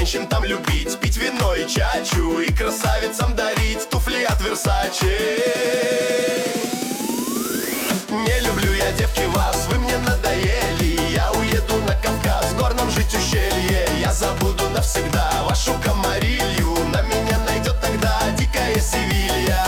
женщин там любить, пить вино и чачу, и красавицам дарить туфли от Версаче. Не люблю я, девки, вас, вы мне надоели. Я уеду на Кавказ, в горном жить ущелье. Я забуду навсегда вашу комарилью. На меня найдет тогда дикая Севилья.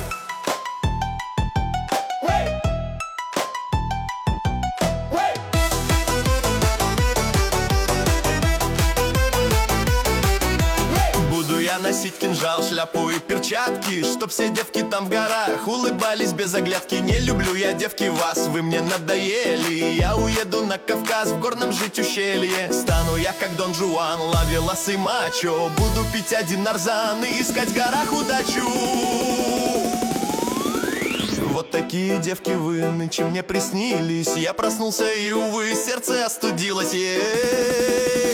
Буду я носить кинжал, шляпу и перчатки, чтоб все девки там в горах улыбались без оглядки. Не люблю я, девки, вас, вы мне надоели. Я уеду на Кавказ, в горном жить ущелье. Стану я как Дон Жуан, ловелас и мачо. Буду пить один нарзан и искать в горах удачу. Вот такие девки вы нынче мне приснились. Я проснулся и, увы, сердце остудилось.